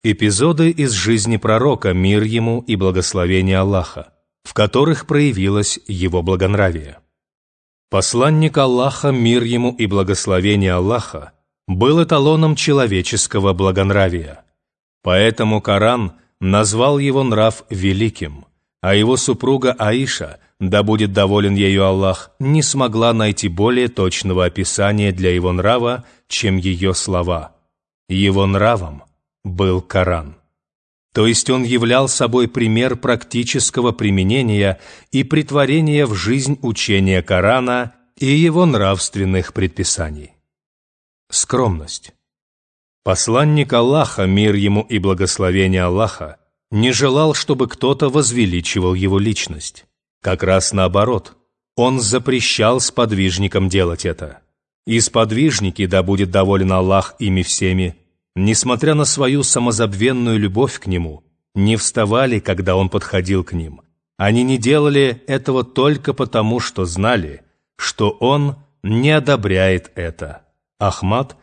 Эпизоды из жизни пророка, мир ему и благословение Аллаха, в которых проявилось его благонравие. Посланник Аллаха, мир ему и благословение Аллаха, был эталоном человеческого благонравия. Поэтому Коран назвал его нрав великим, а его супруга Аиша, да будет доволен ею Аллах, не смогла найти более точного описания для его нрава, чем ее слова. Его нравом был Коран. То есть он являл собой пример практического применения и претворения в жизнь учения Корана и его нравственных предписаний. Скромность. Посланник Аллаха, мир ему и благословение Аллаха, не желал, чтобы кто-то возвеличивал его личность. Как раз наоборот, он запрещал сподвижникам делать это. И сподвижники, да будет доволен Аллах ими всеми, несмотря на свою самозабвенную любовь к нему, не вставали, когда он подходил к ним. Они не делали этого только потому, что знали, что он не одобряет это. Ахмад,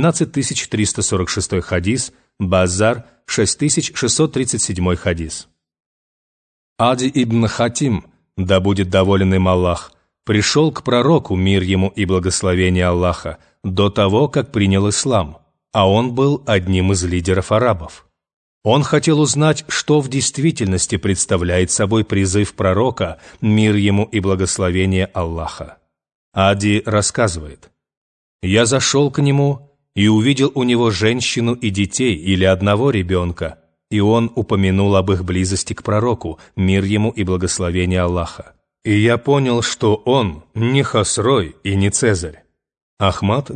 12346 хадис, Базар, 6637 хадис. Ади ибн Хатим, да будет доволен им Аллах, пришел к пророку, мир ему и благословение Аллаха, до того, как принял ислам, а он был одним из лидеров арабов. Он хотел узнать, что в действительности представляет собой призыв пророка, мир ему и благословение Аллаха. Ади рассказывает: «Я зашел к нему и увидел у него женщину и детей или одного ребенка, и он упомянул об их близости к пророку, мир ему и благословение Аллаха. И я понял, что он не Хосрой и не Цезарь». Ахмад,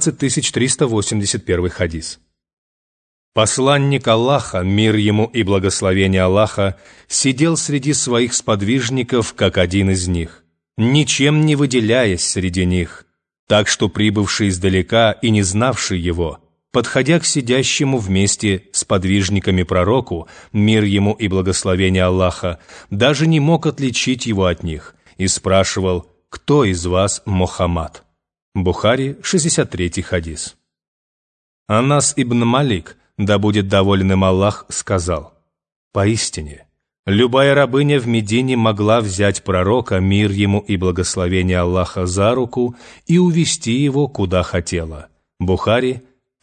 19381 хадис. Посланник Аллаха, мир ему и благословение Аллаха, сидел среди своих сподвижников, как один из них, ничем не выделяясь среди них, так что прибывший издалека и не знавший его, подходя к сидящему вместе с подвижниками пророку, мир ему и благословение Аллаха, даже не мог отличить его от них и спрашивал: «Кто из вас Мухаммад?» Бухари, 63 хадис. Анас ибн Малик, да будет доволен им Аллах, сказал: «Поистине, любая рабыня в Медине могла взять пророка, мир ему и благословение Аллаха, за руку и увести его куда хотела». Бухари,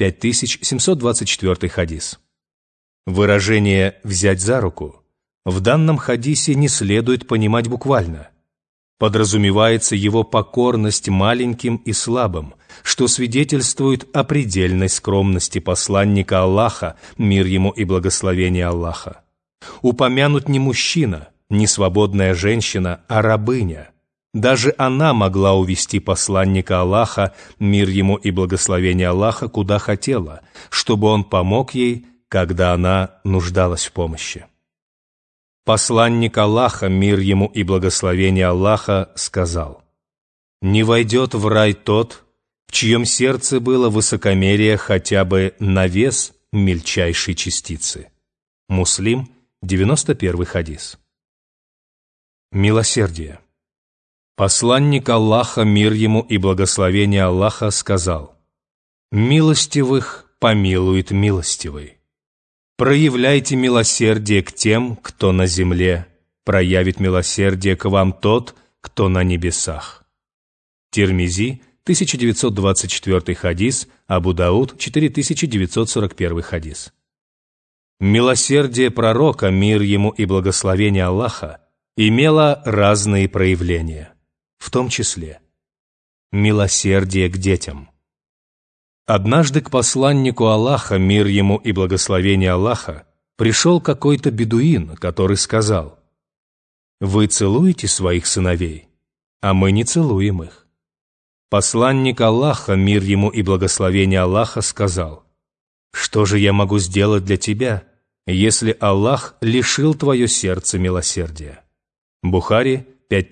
5724 хадис. Выражение «взять за руку» в данном хадисе не следует понимать буквально. Подразумевается его покорность маленьким и слабым, что свидетельствует о предельной скромности посланника Аллаха, мир ему и благословение Аллаха. Упомянут не мужчина, не свободная женщина, а рабыня. Даже она могла увести посланника Аллаха, мир ему и благословение Аллаха, куда хотела, чтобы он помог ей, когда она нуждалась в помощи. Посланник Аллаха, мир ему и благословение Аллаха, сказал: «Не войдет в рай тот, в чьем сердце было высокомерие хотя бы на вес мельчайшей частицы». Муслим, 91 хадис. Милосердие. Посланник Аллаха, мир ему и благословение Аллаха, сказал: «Милостивых помилует милостивый». Проявляйте милосердие к тем, кто на земле, проявит милосердие к вам тот, кто на небесах. Тирмизи, 1924 хадис, Абу Дауд, 4941 хадис. Милосердие пророка, мир ему и благословение Аллаха, имело разные проявления, в том числе милосердие к детям. Однажды к посланнику Аллаха, мир ему и благословение Аллаха, пришел какой-то бедуин, который сказал: «Вы целуете своих сыновей, а мы не целуем их». Посланник Аллаха, мир ему и благословение Аллаха, сказал: «Что же я могу сделать для тебя, если Аллах лишил твое сердце милосердия?» Бухари,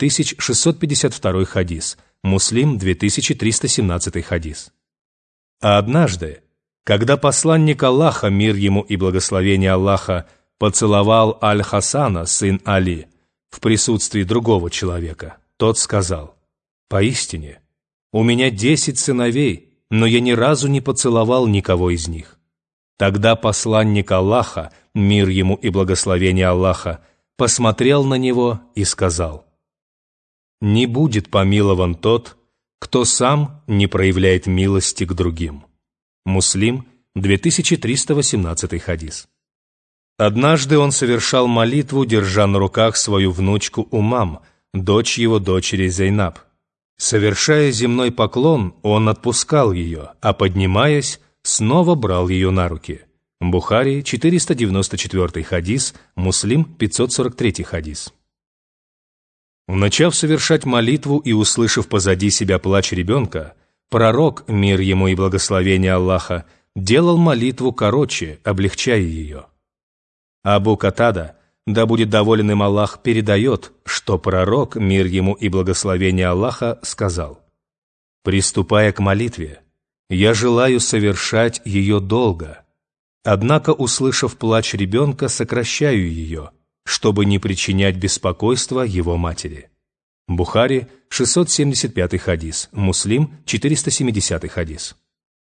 5652 хадис, Муслим, 2317 хадис. А однажды, когда посланник Аллаха, мир ему и благословение Аллаха, поцеловал Аль-Хасана, сын Али, в присутствии другого человека, тот сказал: «Поистине, у меня 10 сыновей, но я ни разу не поцеловал никого из них». Тогда посланник Аллаха, мир ему и благословение Аллаха, посмотрел на него и сказал: «Не будет помилован тот, кто сам не проявляет милости к другим». Муслим, 2318 хадис. Однажды он совершал молитву, держа на руках свою внучку Умам, дочь его дочери Зейнаб. Совершая земной поклон, он отпускал ее, а поднимаясь, снова брал ее на руки. Бухари, 494 хадис, Муслим, 543 хадис. Начав совершать молитву и услышав позади себя плач ребенка, пророк, мир ему и благословение Аллаха, делал молитву короче, облегчая ее. Абу Катада, да будет доволен им Аллах, передает, что пророк, мир ему и благословение Аллаха, сказал: «Приступая к молитве, я желаю совершать ее долго, однако, услышав плач ребенка, сокращаю ее, чтобы не причинять беспокойства его матери». Бухари, 675 хадис, Муслим, 470 хадис.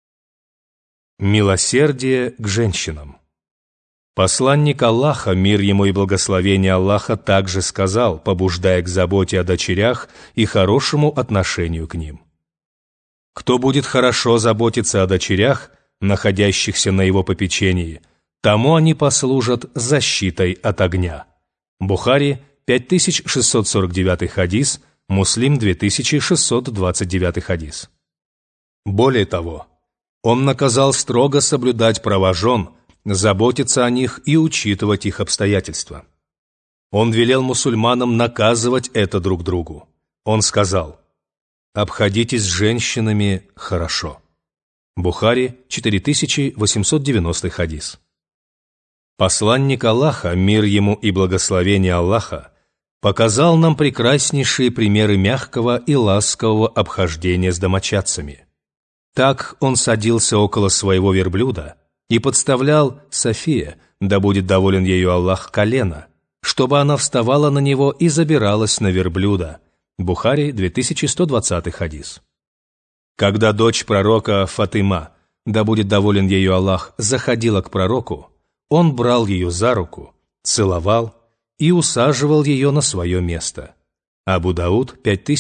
Милосердие к женщинам. Посланник Аллаха, мир ему и благословение Аллаха, также сказал, побуждая к заботе о дочерях и хорошему отношению к ним: «Кто будет хорошо заботиться о дочерях, находящихся на его попечении, тому они послужат защитой от огня». Бухари, 5649 хадис, Муслим, 2629 хадис. Более того, он наказал строго соблюдать права жен, заботиться о них и учитывать их обстоятельства. Он велел мусульманам наказывать это друг другу. Он сказал: «Обходитесь с женщинами хорошо». Бухари, 4890 хадис. Посланник Аллаха, мир ему и благословение Аллаха, показал нам прекраснейшие примеры мягкого и ласкового обхождения с домочадцами. Так он садился около своего верблюда и подставлял София, да будет доволен ею Аллах, колено, чтобы она вставала на него и забиралась на верблюда. Бухари, 2120 хадис. Когда дочь пророка Фатима, да будет доволен ею Аллах, заходила к пророку, он брал ее за руку, целовал и усаживал ее на свое место. Абу Дауд,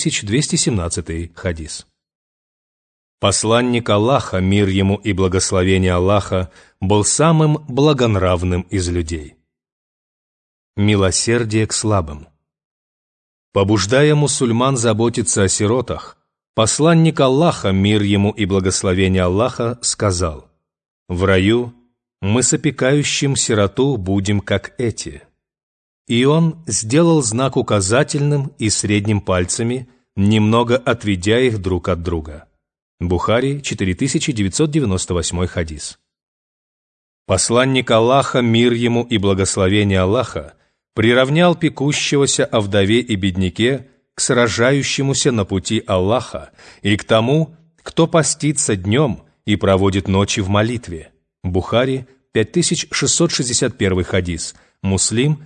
5217 хадис. Посланник Аллаха, мир ему и благословение Аллаха, был самым благонравным из людей. Милосердие к слабым. Побуждая мусульман заботиться о сиротах, посланник Аллаха, мир ему и благословение Аллаха, сказал: «В раю мы с опекающим сироту будем как эти». И он сделал знак указательным и средним пальцами, немного отведя их друг от друга. Бухари, 4998 хадис. Посланник Аллаха, мир ему и благословение Аллаха, приравнял пекущегося о вдове и бедняке к сражающемуся на пути Аллаха и к тому, кто постится днем и проводит ночи в молитве. Бухари, 5661 хадис, Муслим,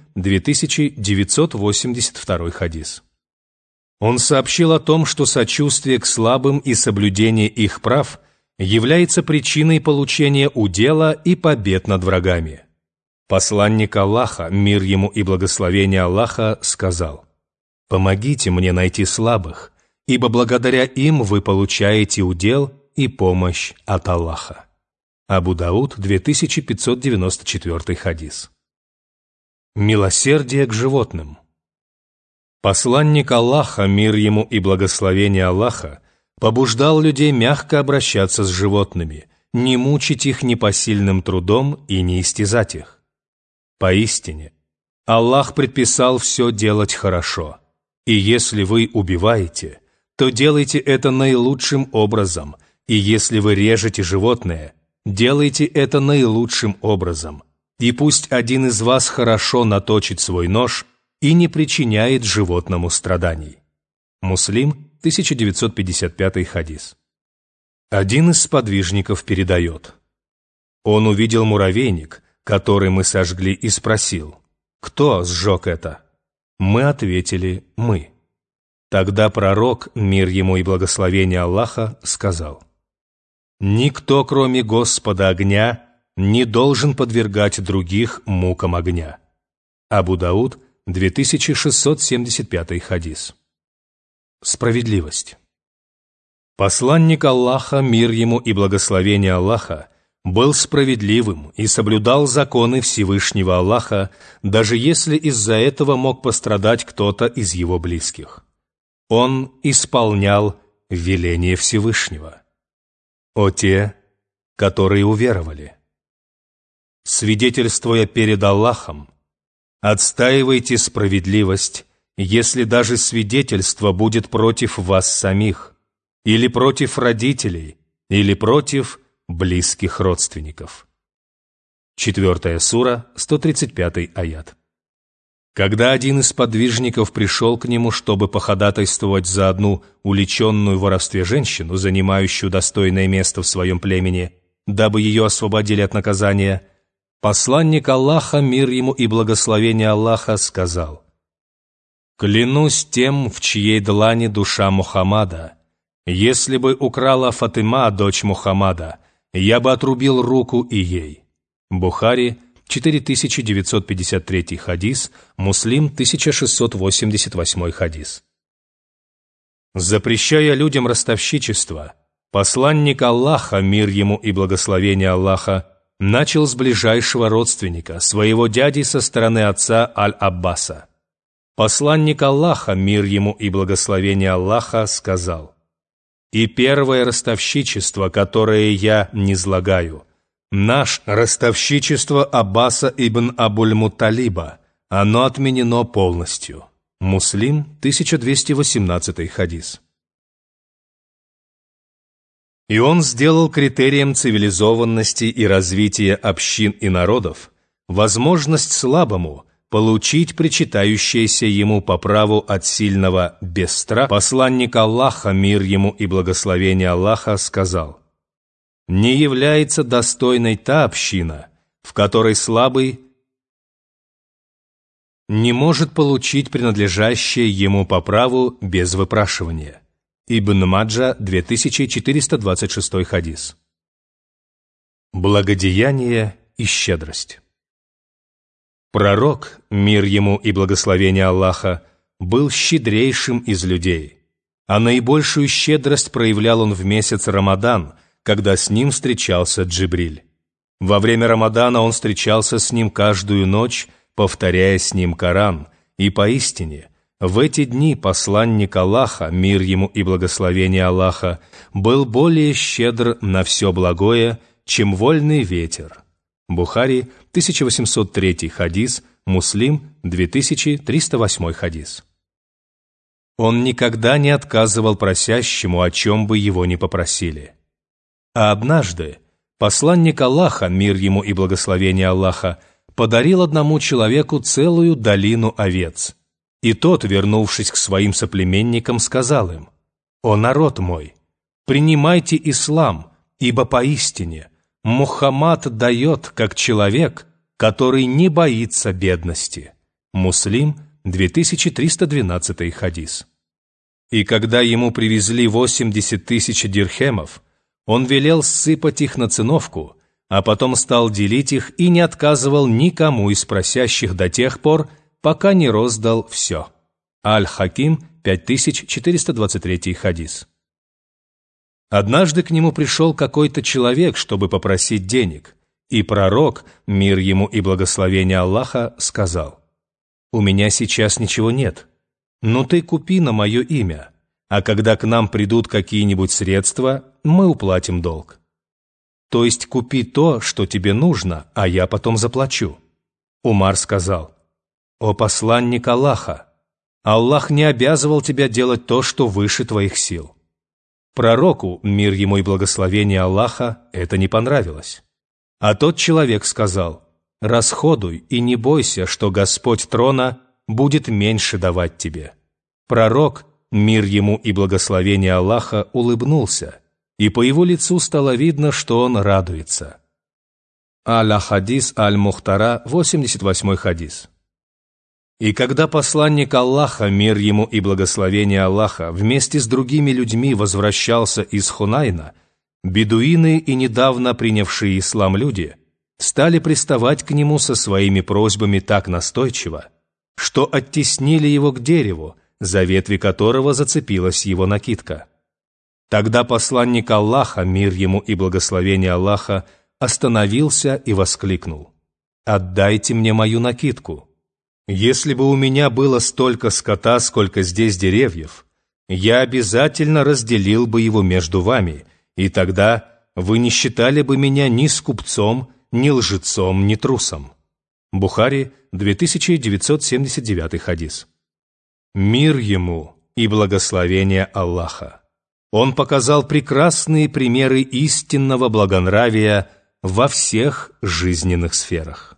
2982 хадис. Он сообщил о том, что сочувствие к слабым и соблюдение их прав является причиной получения удела и побед над врагами. Посланник Аллаха, мир ему и благословение Аллаха, сказал: «Помогите мне найти слабых, ибо благодаря им вы получаете удел и помощь от Аллаха». Абу Дауд, 2594 хадис. Милосердие к животным. Посланник Аллаха, мир ему и благословение Аллаха, побуждал людей мягко обращаться с животными, не мучить их непосильным трудом и не истязать их. Поистине, Аллах предписал все делать хорошо, и если вы убиваете, то делайте это наилучшим образом, и если вы режете животное, делайте это наилучшим образом, и пусть один из вас хорошо наточит свой нож и не причиняет животному страданий. Муслим, 1955 хадис. Один из сподвижников передает: «Он увидел муравейник, который мы сожгли, и спросил: кто сжег это? Мы ответили: мы». Тогда пророк, мир ему и благословение Аллаха, сказал: «Никто, кроме Господа огня, не должен подвергать других мукам огня. Абу Дауд, 2675 хадис. Справедливость. Посланник Аллаха, мир ему и благословение Аллаха, был справедливым и соблюдал законы Всевышнего Аллаха, даже если из-за этого мог пострадать кто-то из его близких. Он исполнял веление Всевышнего. О те, которые уверовали! Свидетельствуя перед Аллахом, отстаивайте справедливость, если даже свидетельство будет против вас самих, или против родителей, или против близких родственников. 4 сура, 135 аят. Когда один из подвижников пришел к нему, чтобы походатайствовать за одну уличенную в воровстве женщину, занимающую достойное место в своем племени, дабы ее освободили от наказания, посланник Аллаха, мир ему и благословение Аллаха, сказал: «Клянусь тем, в чьей длани душа Мухаммада, если бы украла Фатима, дочь Мухаммада, я бы отрубил руку и ей». Бухари, 4953 хадис, Муслим, 1688 хадис. Запрещая людям ростовщичество, посланник Аллаха, мир ему и благословение Аллаха, начал с ближайшего родственника, своего дяди со стороны отца Аль-Аббаса. Посланник Аллаха, мир ему и благословение Аллаха, сказал: «И первое ростовщичество, которое я низлагаю, наше ростовщичество Аббаса ибн Абуль-Мутталиба, оно отменено полностью». Муслим, 1218 хадис. И он сделал критерием цивилизованности и развития общин и народов возможность слабому получить причитающееся ему по праву от сильного без страха. Посланник Аллаха, мир ему и благословение Аллаха, сказал: «Не является достойной та община, в которой слабый не может получить принадлежащее ему по праву без выпрашивания». Ибн Маджа, 2426 хадис. Благодеяние и щедрость. Пророк, мир ему и благословение Аллаха, был щедрейшим из людей, а наибольшую щедрость проявлял он в месяц Рамадан, когда с ним встречался Джибриль. Во время Рамадана он встречался с ним каждую ночь, повторяя с ним Коран, и поистине в эти дни посланник Аллаха, мир ему и благословение Аллаха, был более щедр на все благое, чем вольный ветер. Бухари, 1803 хадис, Муслим, 2308 хадис. Он никогда не отказывал просящему, о чем бы его ни попросили. А однажды посланник Аллаха, мир ему и благословение Аллаха, подарил одному человеку целую долину овец. И тот, вернувшись к своим соплеменникам, сказал им: «О народ мой, принимайте ислам, ибо поистине Мухаммад дает, как человек, который не боится бедности». Муслим, 2312 хадис. И когда ему привезли 80 тысяч дирхемов, он велел ссыпать их на циновку, а потом стал делить их и не отказывал никому из просящих до тех пор, пока не роздал все. Аль-Хаким, 5423 хадис. Однажды к нему пришел какой-то человек, чтобы попросить денег, и пророк, мир ему и благословение Аллаха, сказал: «У меня сейчас ничего нет, но ты купи на мое имя, а когда к нам придут какие-нибудь средства, мы уплатим долг. То есть купи то, что тебе нужно, а я потом заплачу». Умар сказал: «О посланник Аллаха, Аллах не обязывал тебя делать то, что выше твоих сил». Пророку, мир ему и благословение Аллаха, это не понравилось. А тот человек сказал: «Расходуй и не бойся, что Господь трона будет меньше давать тебе». Пророк, мир ему и благословение Аллаха, улыбнулся, и по его лицу стало видно, что он радуется. Аль-Хадис Аль-Мухтара, 88 хадис. И когда посланник Аллаха, мир ему и благословение Аллаха, вместе с другими людьми возвращался из Хунайна, бедуины и недавно принявшие ислам люди стали приставать к нему со своими просьбами так настойчиво, что оттеснили его к дереву, за ветви которого зацепилась его накидка. Тогда посланник Аллаха, мир ему и благословение Аллаха, остановился и воскликнул: «Отдайте мне мою накидку. Если бы у меня было столько скота, сколько здесь деревьев, я обязательно разделил бы его между вами, и тогда вы не считали бы меня ни скупцом, ни лжецом, ни трусом». Бухари, 2979 хадис. Мир ему и благословение Аллаха. Он показал прекрасные примеры истинного благонравия во всех жизненных сферах.